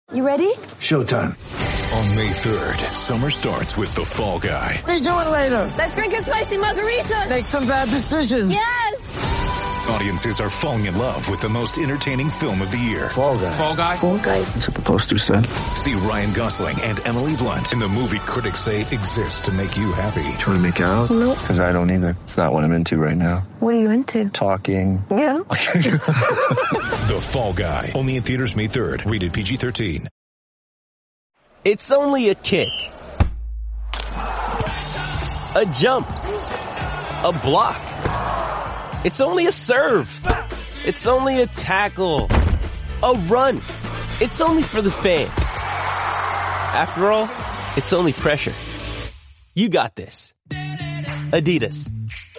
You ready? Showtime. On May 3rd, summer starts with The Fall Guy. Let's do it later. Let's drink a spicy margarita. Make some bad decisions. Yes. Audiences are falling in love with the most entertaining film of the year. Fall Guy. Fall Guy? Fall Guy. That's what the poster said. See Ryan Gosling and Emily Blunt in the movie critics say exists to make you happy. Trying to make it out? Nope. Because I don't either. It's not what I'm into right now. What are you into? Talking. Yeah. The Fall Guy. Only in theaters May 3rd. Rated PG-13. It's only a kick. A jump. A block. It's only a serve. It's only a tackle. A run. It's only for the fans. After all, it's only pressure. You got this. Adidas.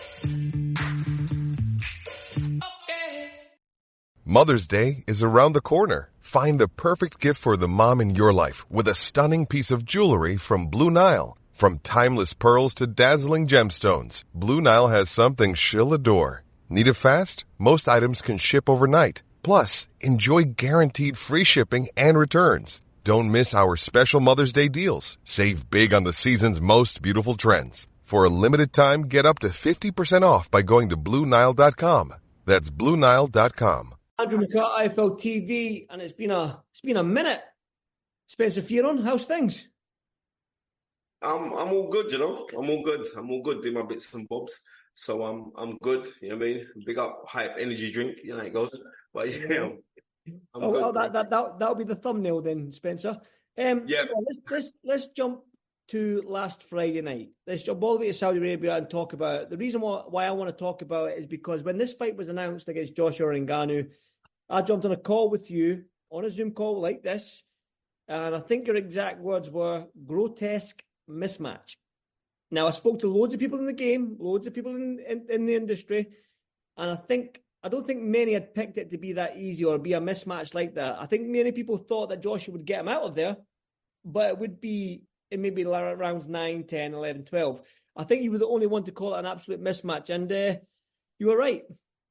Mother's Day is around the corner. Find the perfect gift for the mom in your life with a stunning piece of jewelry from Blue Nile. From timeless pearls to dazzling gemstones, Blue Nile has something she'll adore. Need it fast? Most items can ship overnight. Plus, enjoy guaranteed free shipping and returns. Don't miss our special Mother's Day deals. Save big on the season's most beautiful trends. For a limited time, get up to 50% off by going to BlueNile.com. That's BlueNile.com. Andrew McCart, IFL TV, and it's been a minute. Spencer Fearon, how's things? I'm all good, you know. I'm all good. Do my bits and bobs. So I'm good. You know what I mean? Big up hype energy drink. You know how it goes. But yeah, I'm good. Oh, that'll be the thumbnail then, Spencer. Yeah. Let's jump to last Friday night. Let's jump all the way to Saudi Arabia and talk about it. The reason why I want to talk about it is because when this fight was announced against Joshua Ngannou, I jumped on a call with you on a Zoom call like this, and I think your exact words were grotesque mismatch. Now, I spoke to loads of people in the game, loads of people in the industry, and I don't think many had picked it to be that easy or be a mismatch like that. I think many people thought that Joshua would get him out of there, but it would be in maybe rounds 9, 10, 11, 12. I think you were the only one to call it an absolute mismatch, and you were right.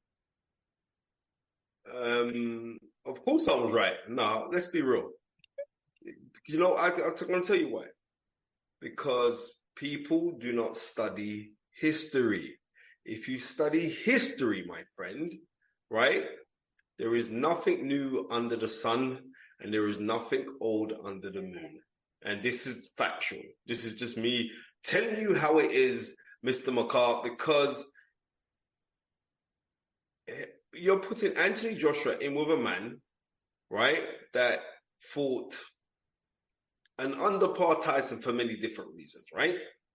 Of course I was right. No, let's be real. You know, I'm going to tell you why. Because people do not study history. If you study history, my friend, right, there is nothing new under the sun and there is nothing old under the moon. And this is factual. This is just me telling you how it is, Mr. McCart, because you're putting Anthony Joshua in with a man, right, that fought an underpar Tyson for many different reasons, right?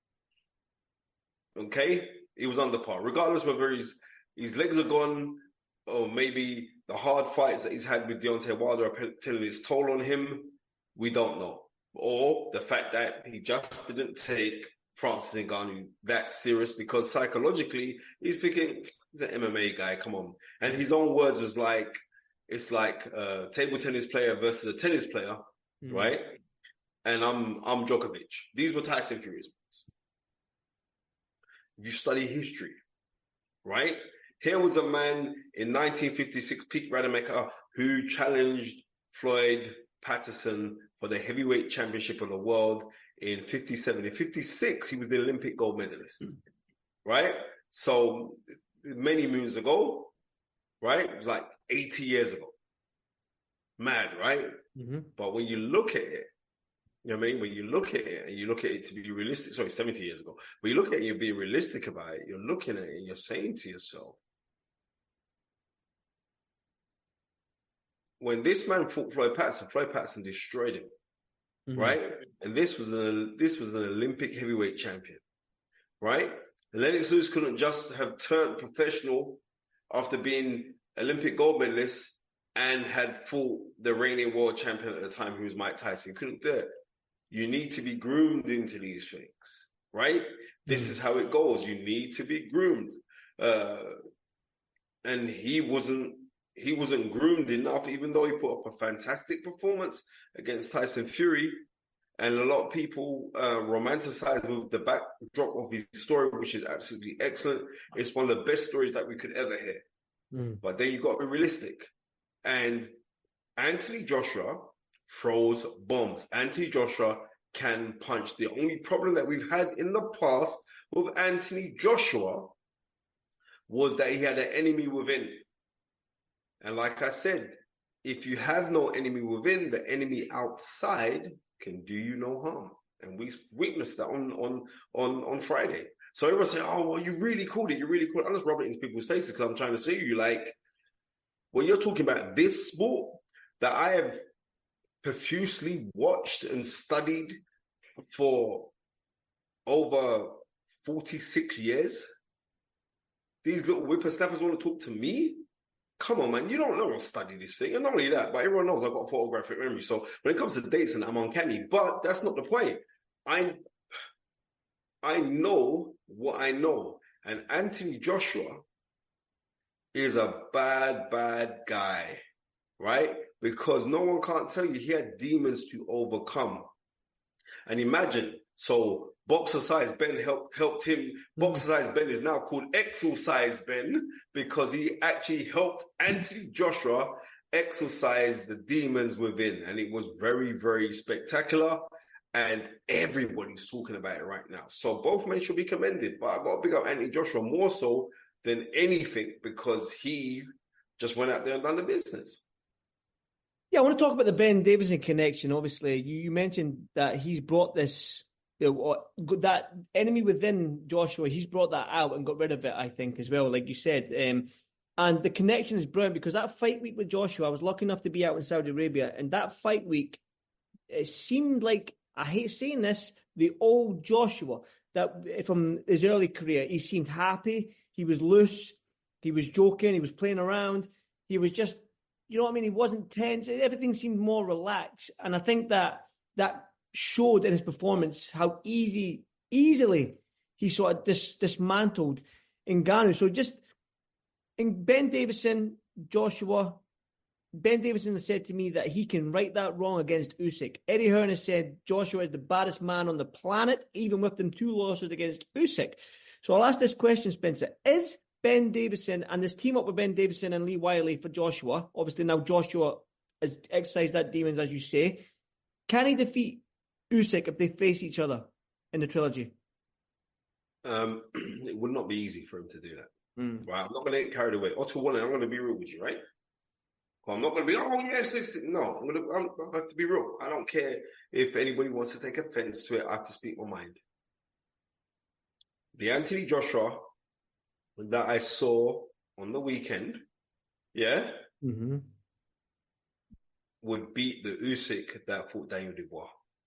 Okay? He was underpar. Regardless whether his legs are gone or maybe the hard fights that he's had with Deontay Wilder are telling his toll on him, we don't know. Or the fact that he just didn't take Francis Ngannou that serious because psychologically he's picking, he's an MMA guy, come on. And his own words was like, it's like a table tennis player versus a tennis player, right? And I'm Djokovic. These were Tyson Fury's words. If you study history, right? Here was a man in 1956, Pete Rademacher, who challenged Floyd Patterson for the heavyweight championship of the world in 57. In 56, he was the Olympic gold medalist, right? So many moons ago, right? It was like 80 years ago. Mad, right? Mm-hmm. But when you look at it, you know what I mean? When you look at it and you look at it to be realistic, 70 years ago. When you look at it and you're being realistic about it, you're looking at it and you're saying to yourself, when this man fought Floyd Patterson destroyed him, right? And this was an Olympic heavyweight champion, right? Lennox Lewis couldn't just have turned professional after being Olympic gold medalist and had fought the reigning world champion at the time, who was Mike Tyson. He couldn't do it. You need to be groomed into these things, right? This is how it goes. You need to be groomed. And he wasn't groomed enough, even though he put up a fantastic performance against Tyson Fury. And a lot of people romanticize with the backdrop of his story, which is absolutely excellent. It's one of the best stories that we could ever hear. But then you've got to be realistic. And Anthony Joshua throws bombs. Anthony Joshua can punch. The only problem that we've had in the past with Anthony Joshua was that he had an enemy within. And like I said, if you have no enemy within, the enemy outside can do you no harm. And we witnessed that on Friday. So everyone say, oh, well, you really called it. You really called it. I'm just rubbing it into people's faces because I'm trying to say to you, like, when you're talking about this sport that I have profusely watched and studied for over 46 years, these little whippersnappers want to talk to me? Come on, man. You don't know I've studied this thing. And not only that, but everyone knows I've got photographic memory. So when it comes to dates, and I'm uncanny. But that's not the point. I know what I know. And Anthony Joshua is a bad, bad guy, right? Because no one can't tell you he had demons to overcome. And imagine, so Boxer Size Ben helped him. Boxer Size Ben is now called Exercise Ben because he actually helped Anthony Joshua exorcise the demons within. And it was very, very spectacular. And everybody's talking about it right now. So both men should be commended. But I've got to big up Anthony Joshua more so than anything because he just went out there and done the business. Yeah, I want to talk about the Ben Davison connection. Obviously, you mentioned that he's brought this, that enemy within Joshua, he's brought that out and got rid of it, I think, as well, like you said. And the connection is brilliant because that fight week with Joshua, I was lucky enough to be out in Saudi Arabia, and that fight week, it seemed like, I hate saying this, the old Joshua that from his early career, he seemed happy, he was loose, he was joking, he was playing around, he was just, you know what I mean? He wasn't tense. Everything seemed more relaxed. And I think that showed in his performance how easily he sort of dismantled Ngannou. So just in Ben Davison, Joshua, Ben Davison has said to me that he can right that wrong against Usyk. Eddie Hearn has said Joshua is the baddest man on the planet, even with them 2 losses against Usyk. So I'll ask this question, Spencer. Is Ben Davison and this team up with Ben Davison and Lee Wiley for Joshua, obviously now Joshua has exercised that demons, as you say, can he defeat Usyk if they face each other in the trilogy? It would not be easy for him to do that. Right? I'm not going to get carried away. Otto Warren, I'm going to be real with you, right? Well, I'm not going to be, oh, yes, no, I have to be real. I don't care if anybody wants to take offense to it. I have to speak my mind. The Anthony Joshua that I saw on the weekend, would beat the Usyk that fought Daniel Dubois.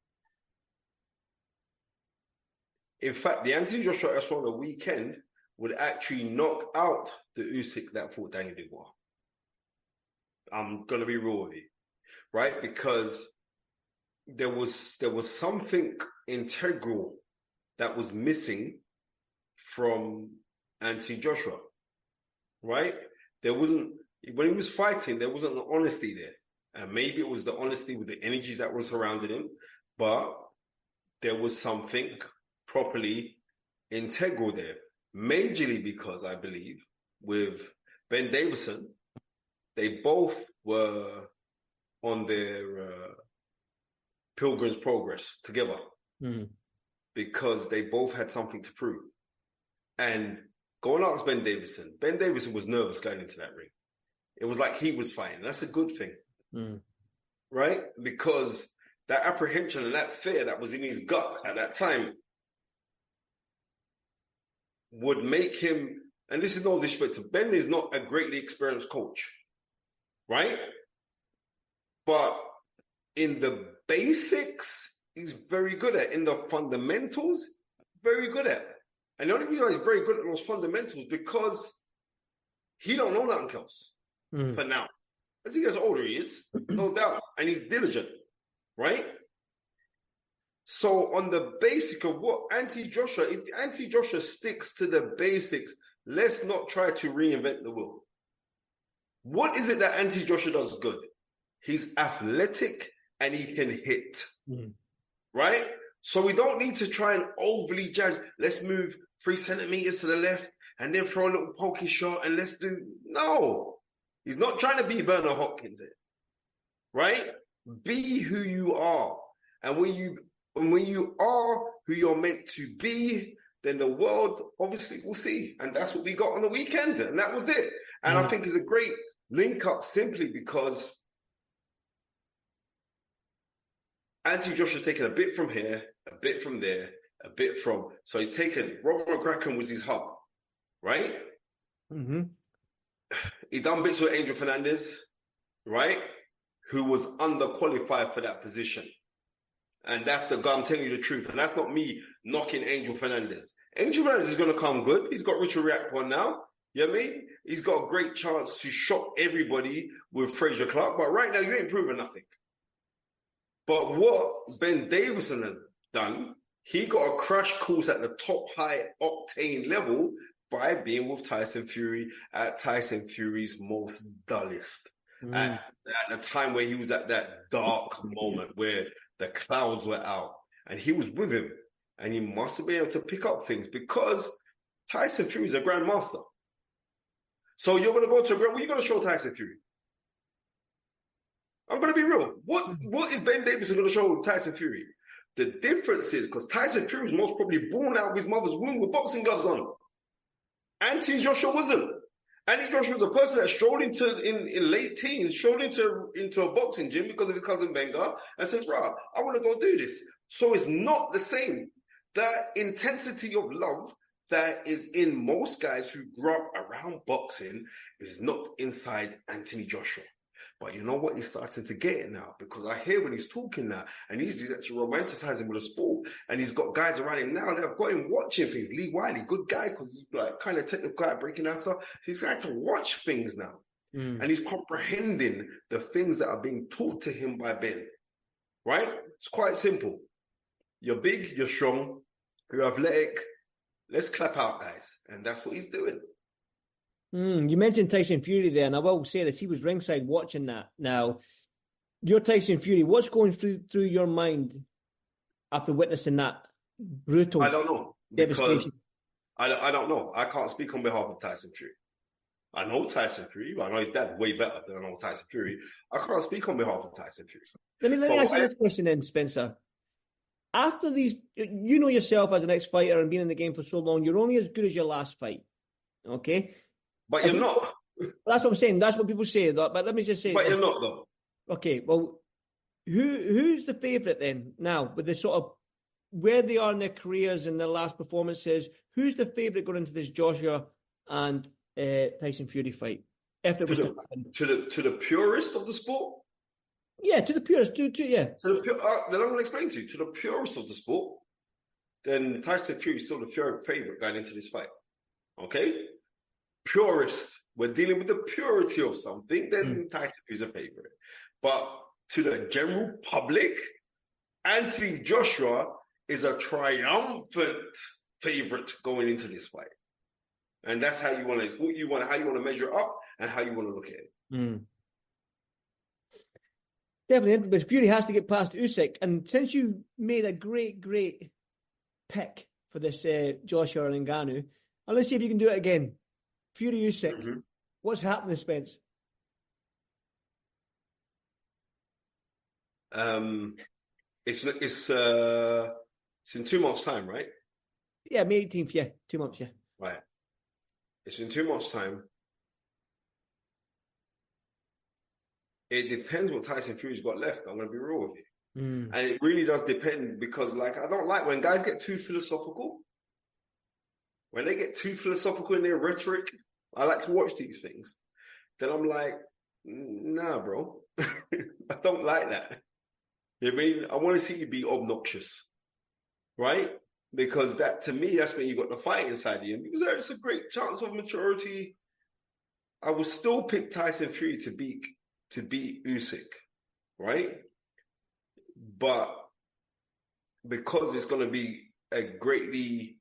In fact, the Anthony Joshua I saw on the weekend would actually knock out the Usyk that fought Daniel Dubois. I'm going to be real with you, right? Because there was something integral that was missing from Anthony Joshua, right? There wasn't, when he was fighting, there wasn't an honesty there. And maybe it was the honesty with the energies that were surrounding him, but there was something properly integral there. Majorly because I believe with Ben Davison, they both were on their Pilgrim's Progress together because they both had something to prove. And go and ask Ben Davison. Ben Davison was nervous going into that ring. It was like he was fighting. That's a good thing, right? Because that apprehension and that fear that was in his gut at that time would make him, and this is no disrespect to Ben, is not a greatly experienced coach, right? But in the basics, he's very good at. In the fundamentals, very good at. And the only reason he's very good at those fundamentals because he don't know nothing else for now. As he gets older, he is, no doubt. And he's diligent, right? So on the basic of what Anthony Joshua, if Anthony Joshua sticks to the basics, let's not try to reinvent the wheel. What is it that Anthony Joshua does good? He's athletic and he can hit, right? So we don't need to try and overly judge. Let's move 3 centimeters to the left and then throw a little pokey shot and let's do... No, he's not trying to be Bernard Hopkins here, right? Be who you are. And when you are who you're meant to be, then the world obviously will see. And that's what we got on the weekend. And that was it. And I think it's a great link up simply because Anthony Joshua's taken a bit from here, a bit from there, a bit from. So he's taken, Robert McCracken was his hub, right? Mm-hmm. He done bits with Angel Fernandez, right? Who was underqualified for that position. And that's I'm telling you the truth. And that's not me knocking Angel Fernandez. Angel Fernandez is going to come good. He's got Richard Riakporhe now. You know what I mean? He's got a great chance to shock everybody with Fraser Clark. But right now, you ain't proving nothing. But what Ben Davison has done, he got a crash course at the top high octane level by being with Tyson Fury at Tyson Fury's most dullest. At the time where he was at that dark moment where the clouds were out and he was with him and he must have been able to pick up things because Tyson Fury is a grandmaster. So you're going to go to what are you going to show Tyson Fury? I'm going to be real. What is Ben Davison going to show Tyson Fury? The difference is because Tyson Fury was most probably born out of his mother's womb with boxing gloves on. Anthony Joshua wasn't. Anthony Joshua was a person that strolled in late teens, strolled into a boxing gym because of his cousin Benga and said, "Right, I want to go do this." So it's not the same. That intensity of love that is in most guys who grew up around boxing is not inside Anthony Joshua. But you know what? He's starting to get it now because I hear when he's talking now and he's actually romanticizing with the sport and he's got guys around him now that have got him watching things. Lee Wiley, good guy because he's like kind of technical guy breaking down stuff. He's starting to watch things now and he's comprehending the things that are being taught to him by Ben. Right? It's quite simple. You're big, you're strong, you're athletic. Let's clap out, guys. And that's what he's doing. You mentioned Tyson Fury there, and I will say this, he was ringside watching that. Now, you're Tyson Fury. What's going through your mind after witnessing that brutal I don't know. devastation? I don't know. I can't speak on behalf of Tyson Fury. I know Tyson Fury. I know his dad way better than I know Tyson Fury. I can't speak on behalf of Tyson Fury. Let me ask you this question then, Spencer. After these, you know yourself as an ex-fighter and being in the game for so long, you're only as good as your last fight. Okay? But you're not. That's what I'm saying. That's what people say. But let me just say. But you're not, though. Okay, well, who's the favourite then now with the sort of where they are in their careers and their last performances? Who's the favourite going into this Joshua and Tyson Fury fight? If it was to the purist of the sport? Yeah, to the purist. Then I'm going to explain to you. To the purist of the sport, then Tyson Fury is still the favourite going into this fight. Okay? Purist, we're dealing with the purity of something, then Tyson is a favorite. But to the general public, Anthony Joshua is a triumphant favorite going into this fight. And that's how you want to, how you want to measure up and how you want to look at it. Definitely, but Fury has to get past Usyk. And since you made a great pick for this Joshua and Ngannou, let's see if you can do it again. Fury Usyk. What's happening, Spence? It's in 2 months' time, right? Yeah, May 18th, yeah. 2 months, yeah. Right. It's in 2 months' time. It depends what Tyson Fury's got left. I'm going to be real with you. And it really does depend because, like, I don't like when guys get too philosophical. When they get too philosophical in their rhetoric, I like to watch these things. Then I'm like, nah, bro. I don't like that. You know what I mean? I want to see you be obnoxious, right? Because that, to me, that's when you got the fight inside you. Because there's a great chance of maturity. I would still pick Tyson Fury to beat Usyk, right? But because it's going to be a greatly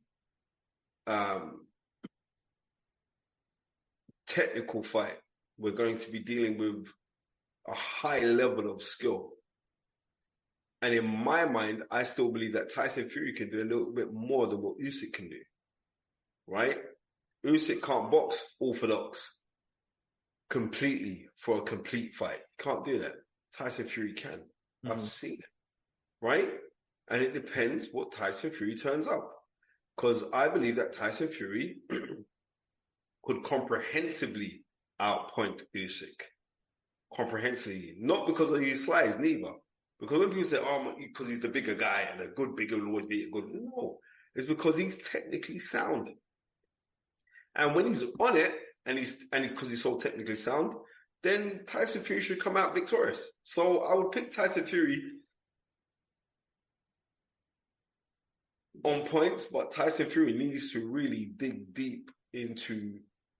technical fight, we're going to be dealing with a high level of skill. And in my mind, I still believe that Tyson Fury can do a little bit more than what Usyk can do, right? Usyk can't box orthodox completely for a complete fight. Can't do that. Tyson Fury can. I've seen it, right? And it depends what Tyson Fury turns up. Because I believe that Tyson Fury could comprehensively outpoint Usyk. Comprehensively. Not because of his size, neither. Because when people say, oh, because he's the bigger guy and a good bigger will always be a good. No. It's because he's technically sound. And when he's on it, and because he's so technically sound, then Tyson Fury should come out victorious. So I would pick Tyson Fury on points, but Tyson Fury needs to really dig deep into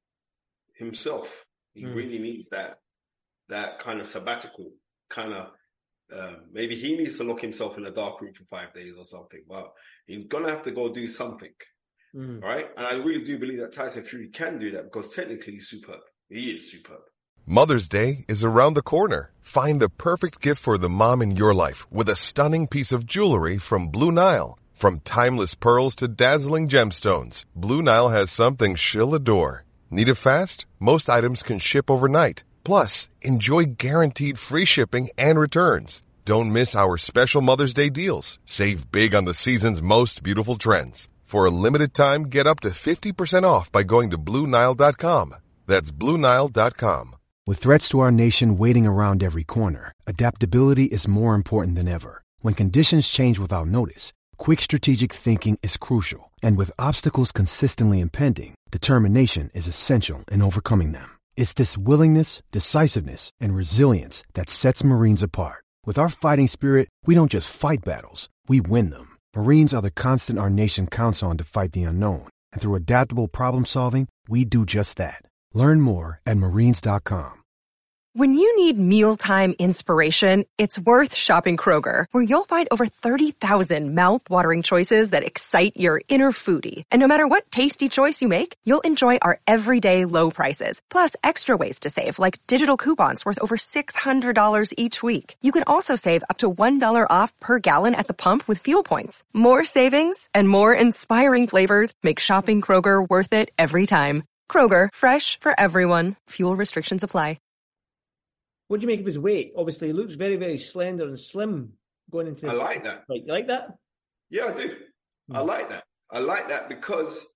himself. He really needs that kind of sabbatical, kind of, maybe he needs to lock himself in a dark room for 5 days or something, but he's going to have to go do something, right? And I really do believe that Tyson Fury can do that because technically he's superb. He is superb. Mother's Day is around the corner. Find the perfect gift for the mom in your life with a stunning piece of jewelry from Blue Nile. From timeless pearls to dazzling gemstones, Blue Nile has something she'll adore. Need it fast? Most items can ship overnight. Plus, enjoy guaranteed free shipping and returns. Don't miss our special Mother's Day deals. Save big on the season's most beautiful trends. For a limited time, get up to 50% off by going to BlueNile.com. That's BlueNile.com. With threats to our nation waiting around every corner, adaptability is more important than ever. When conditions change without notice, quick strategic thinking is crucial. And with obstacles consistently impending, determination is essential in overcoming them. It's this willingness, decisiveness, and resilience that sets Marines apart. With our fighting spirit, we don't just fight battles, we win them. Marines are the constant our nation counts on to fight the unknown. And through adaptable problem solving, we do just that. Learn more at Marines.com. When you need mealtime inspiration, it's worth shopping Kroger, where you'll find over 30,000 mouth-watering choices that excite your inner foodie. And no matter what tasty choice you make, you'll enjoy our everyday low prices, plus extra ways to save, like digital coupons worth over $600 each week. You can also save up to $1 off per gallon at the pump with fuel points. More savings and more inspiring flavors make shopping Kroger worth it every time. Kroger, fresh for everyone. Fuel restrictions apply. What do you make of his weight? Obviously, he looks very, very slender and slim going into. I like that. You like that? Yeah, I do. I like that. I like that because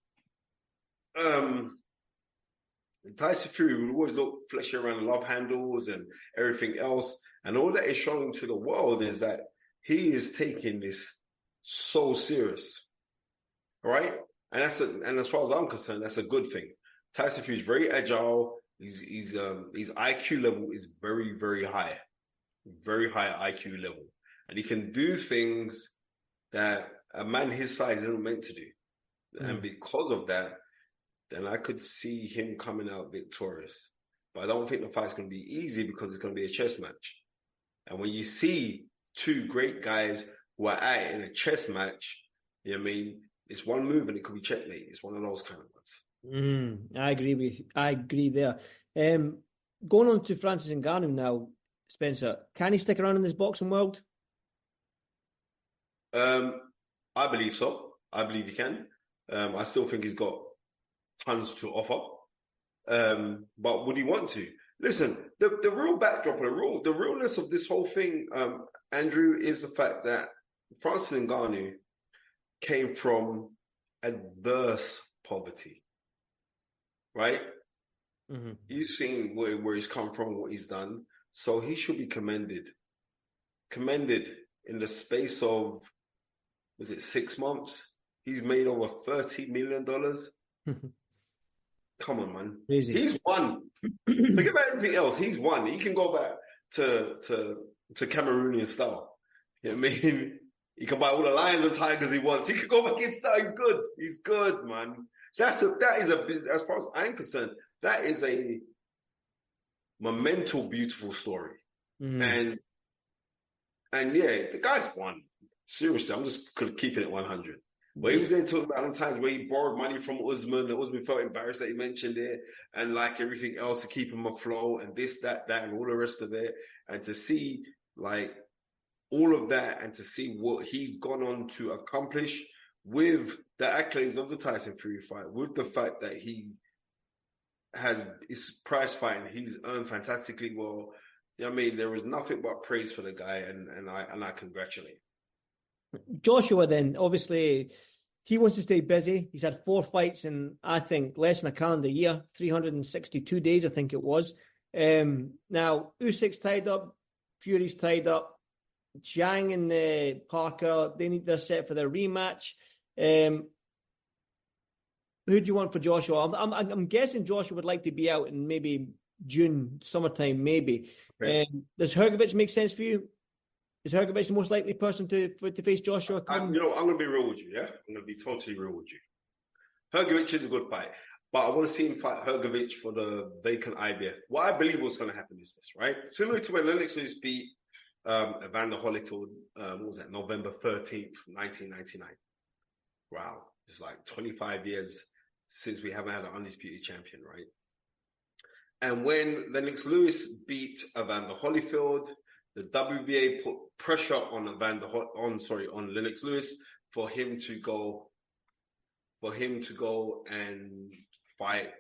Tyson Fury would always look fleshy around the love handles and everything else, and all that is showing to the world is that he is taking this so serious, right? And and as far as I'm concerned, that's a good thing. Tyson Fury is very agile. His IQ level is very, very high IQ level, and he can do things that a man his size isn't meant to do. And because of that, then I could see him coming out victorious. But I don't think the fight's going to be easy because it's going to be a chess match. And when you see two great guys who are at it in a chess match, you know what I mean? It's one move and it could be checkmate. It's one of those kind of ones. I agree there. Going on to Francis Ngannou now, Spencer. Can he stick around in this boxing world? I believe so. I believe he can. I still think he's got tons to offer. But would he want to? Listen, the real backdrop, the realness of this whole thing, Andrew, is the fact that Francis Ngannou came from adverse poverty. Right? Mm-hmm. You've seen where he's come from, what he's done. So he should be commended. Commended in the space of, was it 6 months? He's made over $30 million. Come on, man. Crazy. He's won. Forget about everything else. He's won. He can go back to Cameroonian style. You know what I mean? He can buy all the lions and tigers he wants. He can go back in style. He's good. He's good, man. That is as far as I'm concerned, that is a monumental, beautiful story. Mm-hmm. And yeah, the guy's won. Seriously, I'm just keeping it 100. But he was there talking about times where he borrowed money from Usman. Usman felt embarrassed that he mentioned it, and like everything else to keep him afloat, and this, that, and all the rest of it. And to see like all of that, and to see what he's gone on to accomplish with the accolades of the Tyson Fury fight, with the fact that he is prize fighting, he's earned fantastically well I mean, there is nothing but praise for the guy, and I congratulate him. Joshua, then, obviously, he wants to stay busy. He's had 4 fights in, I think, less than a calendar year, 362 days, I think it was. Now, Usyk's tied up, Fury's tied up, Zhang and Parker, they're set for their rematch. Who do you want for Joshua? I'm guessing Joshua would like to be out in maybe June, summertime, maybe. Right. Does Hrgović make sense for you? Is Hrgović the most likely person to face Joshua? I'm going to be real with you, yeah? I'm going to be totally real with you. Hrgović is a good fight, but I want to see him fight Hrgović for the vacant IBF. What I believe was going to happen is this, right? Similar to when Lennox Lewis beat Evander Holyfield, what was that, November 13th, 1999. Wow. It's like 25 years since we haven't had an undisputed champion, right? And when Lennox Lewis beat Evander Holyfield, the WBA put pressure on on Lennox Lewis for him to go and fight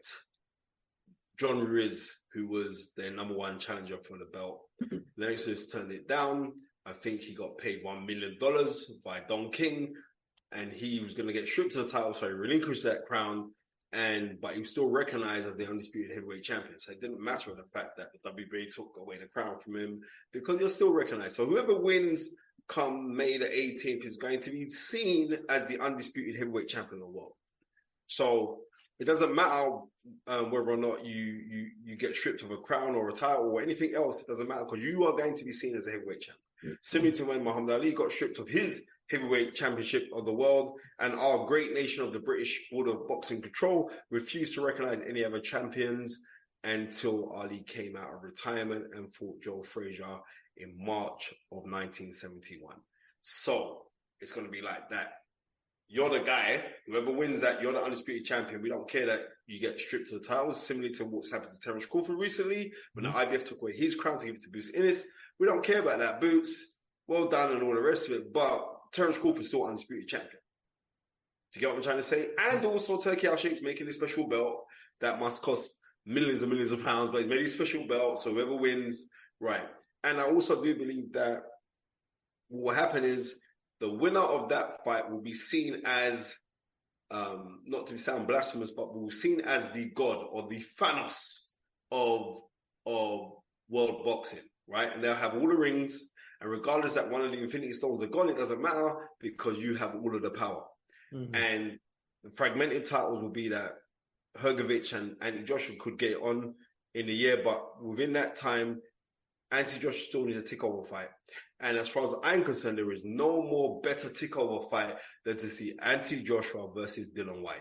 John Ruiz, who was their number 1 challenger for the belt. Lennox Lewis turned it down. I think he got paid $1 million by Don King, and he was going to get stripped of the title, so he relinquished that crown. But he was still recognized as the undisputed heavyweight champion. So it didn't matter the fact that the WBA took away the crown from him, because you're still recognized. So whoever wins come May the 18th is going to be seen as the undisputed heavyweight champion of the world. So it doesn't matter whether or not you get stripped of a crown or a title or anything else. It doesn't matter, because you are going to be seen as a heavyweight champion. Similar to when Muhammad Ali got stripped of his heavyweight championship of the world, and our great nation of the British Board of Boxing Control refused to recognize any other champions until Ali came out of retirement and fought Joe Frazier in March of 1971. So it's going to be like that. You're the guy. Whoever wins that, you're the undisputed champion. We don't care that you get stripped of the titles, similarly to what's happened to Terence Crawford recently, when the IBF took away his crown to give it to Boots Ennis. We don't care about that. Boots, well done and all the rest of it, but Terence Crawford is still undisputed champion. Do you get what I'm trying to say? And also Turki Al-Sheikh's making a special belt that must cost millions and millions of pounds, but he's made a special belt, so whoever wins, right. And I also do believe that what will happen is the winner of that fight will be seen as, not to sound blasphemous, but will be seen as the god or the Thanos of world boxing, right? And they'll have all the rings, and regardless that one of the Infinity Stones are gone, it doesn't matter, because you have all of the power. Mm-hmm. And the fragmented titles will be that Hrgović and Anthony Joshua could get on in the year, but within that time, Anthony Joshua still needs a takeover fight. And as far as I'm concerned, there is no more better takeover fight than to see Anthony Joshua versus Dillian Whyte.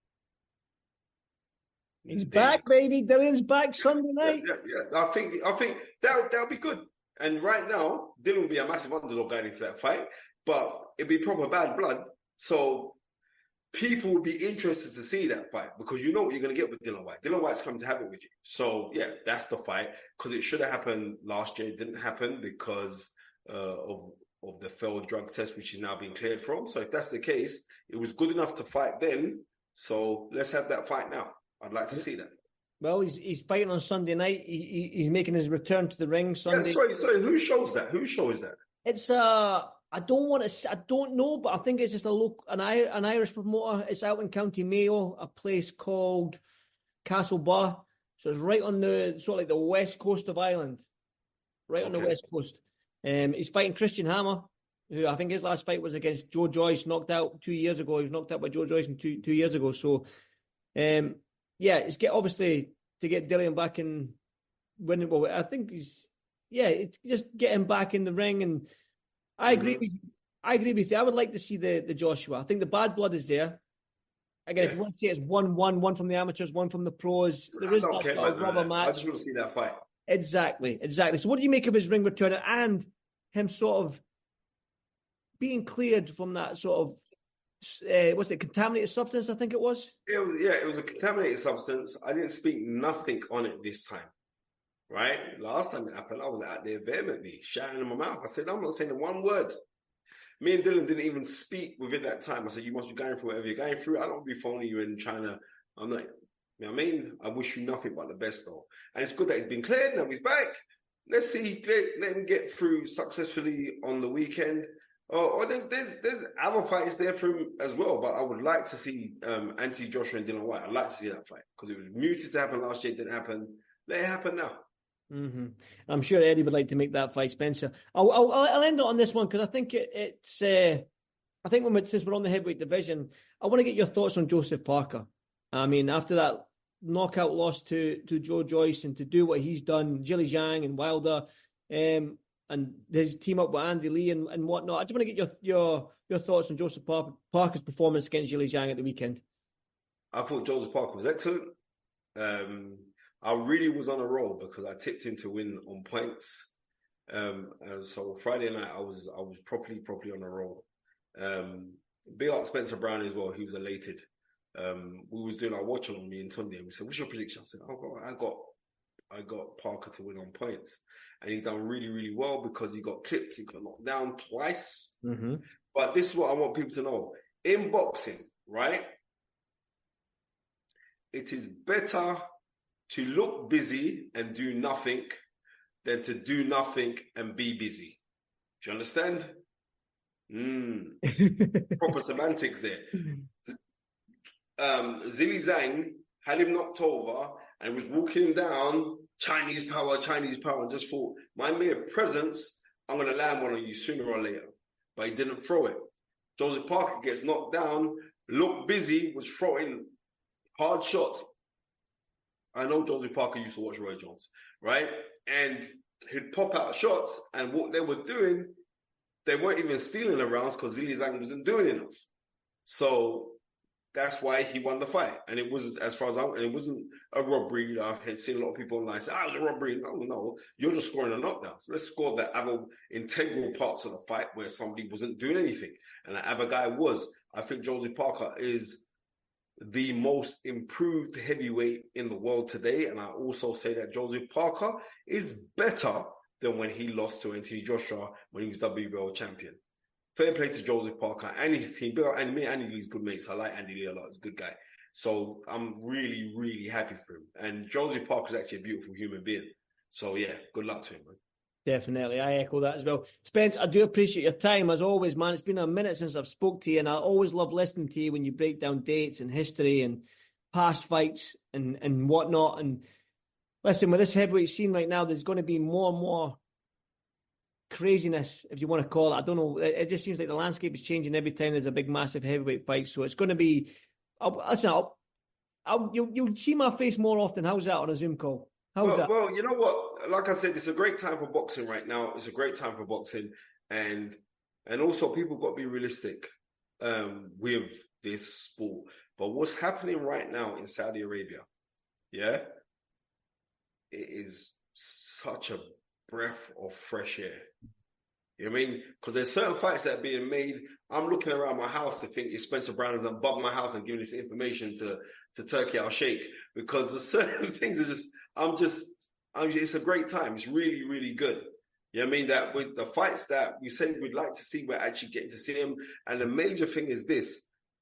He's back, baby. Dillian's back Sunday night. Yeah. I think that'll be good. And right now, Dillian will be a massive underdog going into that fight, but it'll be proper bad blood. So people will be interested to see that fight, because you know what you're going to get with Dillian Whyte. Dillian Whyte's coming to have it with you. So yeah, that's the fight, because it should have happened last year. It didn't happen because of the failed drug test, which is now being cleared from. So if that's the case, it was good enough to fight then. So let's have that fight now. I'd like to see that. Well, he's fighting on Sunday night. He's making his return to the ring Sunday. Yeah, sorry. Who shows that? Whose show is that? It's I don't know, but I think it's just an Irish promoter. It's out in County Mayo, a place called Castlebar. So it's right on the sort of like the west coast of Ireland, right on the west coast. He's fighting Christian Hammer, who I think his last fight was against Joe Joyce, knocked out 2 years ago. He was knocked out by Joe Joyce two years ago. So, it's obviously to get Dillian back in winning. Well, I think it's just getting back in the ring. And I agree with you. I would like to see the Joshua. I think the bad blood is there. Again, if you want to say it's 1-1, one from the amateurs, one from the pros, there is that sort of rubber match. I just want to see that fight. Exactly. So what do you make of his ring return and him sort of being cleared from that sort of, contaminated substance, I think it was? It was a contaminated substance. I didn't speak nothing on it this time, right? Last time it happened, I was out there vehemently, shouting in my mouth. I said, I'm not saying one word. Me and Dillian didn't even speak within that time. I said, you must be going through whatever you're going through. I don't be phoning you and trying to, I'm like, you know what I mean? I wish you nothing but the best though. And it's good that he's been cleared, now he's back. let's see, let him get through successfully on the weekend. Or there's other fights there for him as well, but I would like to see Anthony Joshua and Dylan White. I'd like to see that fight because it was muted to happen last year. It didn't happen. Let it happen now. Mm-hmm. I'm sure Eddie would like to make that fight, Spencer. I'll end it on this one because I think it's. I think since we're on the heavyweight division, I want to get your thoughts on Joseph Parker. I mean, after that knockout loss to Joe Joyce and to do what he's done, Zhilei Zhang and Wilder, and his team up with Andy Lee and whatnot. I just want to get your thoughts on Joseph Parker's performance against Zhilei Zhang at the weekend. I thought Joseph Parker was excellent. I really was on a roll because I tipped him to win on points. And so Friday night I was properly on a roll. Big up Spencer Brown as well. He was elated. We was doing our watch along, me and Tunde, and we said, "What's your prediction?" I said, I got Parker to win on points, and he done really, really well because he got clipped. He got knocked down twice. Mm-hmm. But this is what I want people to know: in boxing, right? It is better to look busy and do nothing than to do nothing and be busy. Do you understand? Proper semantics there. Zhilei Zhang had him knocked over and was walking him down, Chinese power, and just thought, my mere presence, I'm going to land one on you sooner or later. But he didn't throw it. Joseph Parker gets knocked down, looked busy, was throwing hard shots. I know Joseph Parker used to watch Roy Jones, right? And he'd pop out shots, and what they were doing, they weren't even stealing the rounds because Zhilei Zhang wasn't doing enough. So that's why he won the fight. And it was, as far as it wasn't a robbery. I had seen a lot of people online say, it was a robbery. No, you're just scoring a knockdown. So let's score the other integral parts of the fight where somebody wasn't doing anything. And the other guy was. I think Joseph Parker is the most improved heavyweight in the world today. And I also say that Joseph Parker is better than when he lost to Anthony Joshua when he was WBO champion. Fair play to Joseph Parker and his team. And me and Andy Lee's good mates. I like Andy Lee a lot. He's a good guy. So I'm really, really happy for him. And Joseph Parker's actually a beautiful human being. So yeah, good luck to him, man. Definitely. I echo that as well. Spence, I do appreciate your time as always, man. It's been a minute since I've spoke to you, and I always love listening to you when you break down dates and history and past fights and whatnot. And listen, with this heavyweight scene right now, there's going to be more and more craziness, if you want to call it. I don't know. It just seems like the landscape is changing every time there's a big, massive heavyweight fight. So it's going to be, you'll see my face more often. How's that on a Zoom call? How's that? Well, you know what? Like I said, it's a great time for boxing right now. It's a great time for boxing. And also people got to be realistic with this sport. But what's happening right now in Saudi Arabia, yeah, it is such a breath of fresh air. You know what I mean? Because there's certain fights that are being made. I'm looking around my house to think if Spencer Brown hasn't bugged my house and given this information to Turkey Al Sheikh, because the certain things are just, it's a great time. It's really, really good. You know what I mean? That with the fights that we say we'd like to see, we're actually getting to see them. And the major thing is this.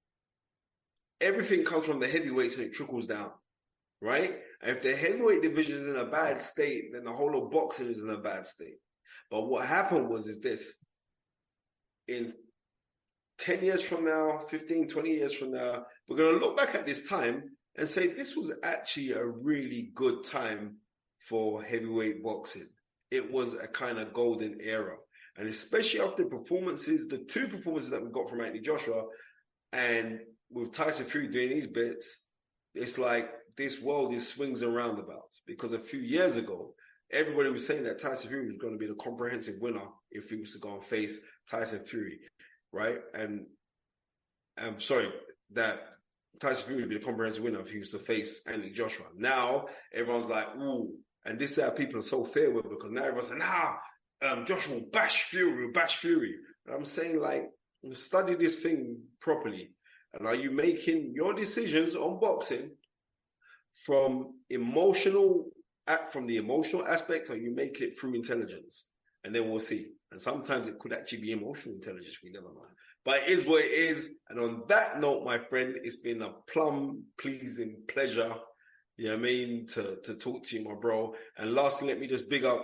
Everything comes from the heavyweights and it trickles down, right? And if the heavyweight division is in a bad state, then the whole of boxing is in a bad state. But what happened is this. In 10 years from now, 15, 20 years from now, we're going to look back at this time and say this was actually a really good time for heavyweight boxing. It was a kind of golden era. And especially after performances, the two performances that we got from Anthony Joshua and with Tyson Fury doing these bits, it's like this world is swings and roundabouts. Because a few years ago, everybody was saying that Tyson Fury was going to be the comprehensive winner if he was to go and face Tyson Fury, right? And I'm sorry, that Tyson Fury would be the comprehensive winner if he was to face Anthony Joshua. Now, everyone's like, ooh, and this is how people are so fair with it, because now everyone's saying, Joshua will bash Fury. And I'm saying, like, study this thing properly. And are you making your decisions on boxing from the emotional aspect, or you make it through intelligence? And then we'll see. And sometimes it could actually be emotional intelligence. We never know. But it is what it is. And on that note, my friend, it's been a plum pleasing pleasure, you know what I mean, to talk to you, my bro. And lastly, let me just big up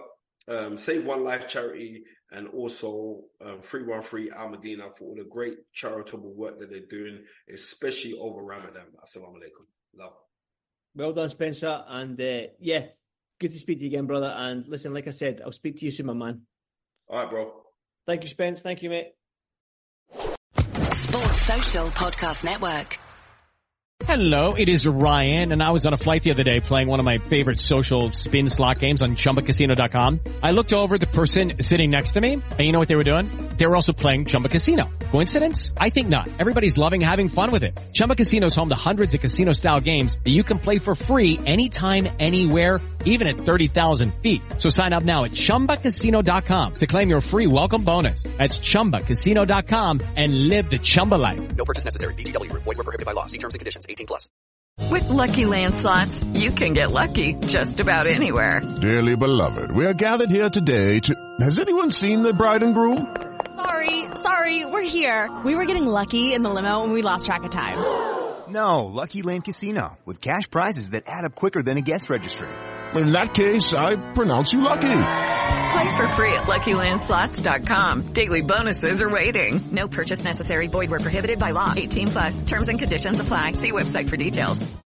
Save One Life charity, and also 313 Al Medina for all the great charitable work that they're doing, especially over Ramadan. Assalamu alaikum. Love. Well done, Spencer. And yeah, good to speak to you again, brother. And listen, like I said, I'll speak to you soon, my man. All right, bro. Thank you, Spence. Thank you, mate. Sports Social Podcast Network. Hello, it is Ryan, and I was on a flight the other day playing one of my favorite social spin slot games on ChumbaCasino.com. I looked over the person sitting next to me, and you know what they were doing? They were also playing Chumba Casino. Coincidence? I think not. Everybody's loving having fun with it. Chumba Casino is home to hundreds of casino-style games that you can play for free anytime, anywhere, even at 30,000 feet. So sign up now at ChumbaCasino.com to claim your free welcome bonus. That's ChumbaCasino.com and live the Chumba life. No purchase necessary. VGW. Void where prohibited by law. See terms and conditions. 18+. With Lucky Land Slots, you can get lucky just about anywhere. Dearly beloved, we are gathered here today to... Has anyone seen the bride and groom? Sorry, we're here. We were getting lucky in the limo and we lost track of time. No, Lucky Land Casino, with cash prizes that add up quicker than a guest registry. In that case, I pronounce you lucky. Play for free at LuckyLandSlots.com. Daily bonuses are waiting. No purchase necessary. Void where prohibited by law. 18+. Terms and conditions apply. See website for details.